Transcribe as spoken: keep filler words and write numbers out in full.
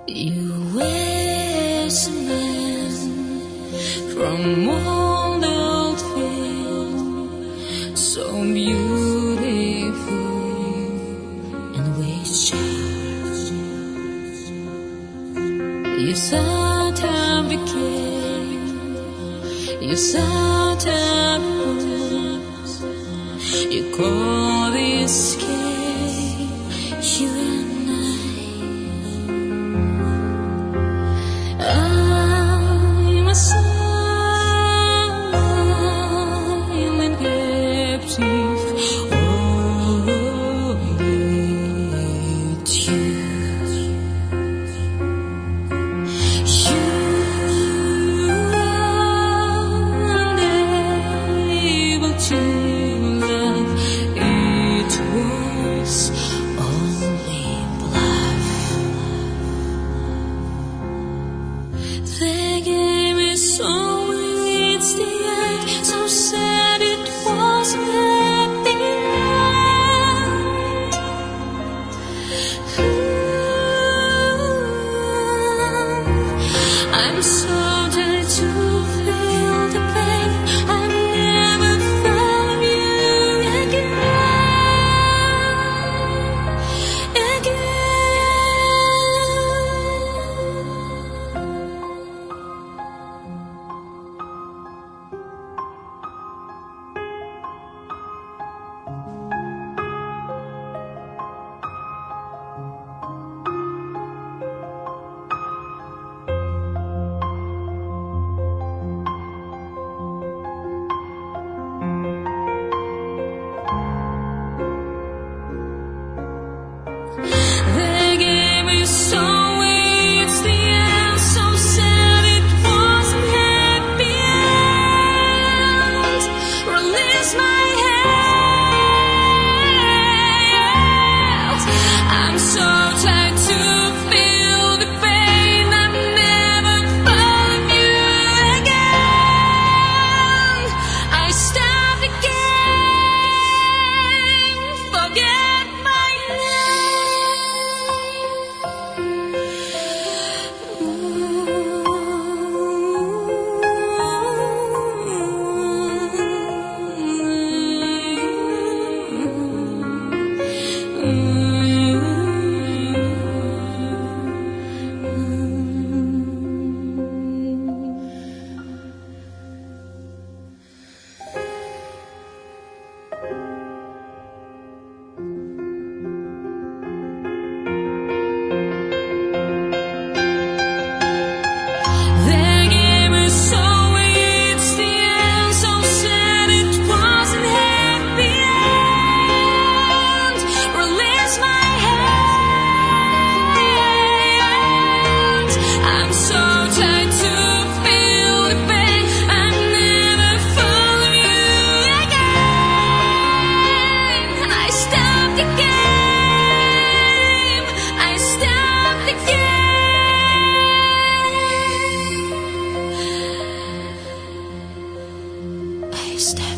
You wish man from old old film, so beautiful and with charms. You saw time became, you saw time moves, you call escape, you and I'm a silent captive of you. You are unable to love. It was only bluff. The game is over, it's the end. So sad it wasn't at the end. I'm so tired to feel the pain. I never found you again, step.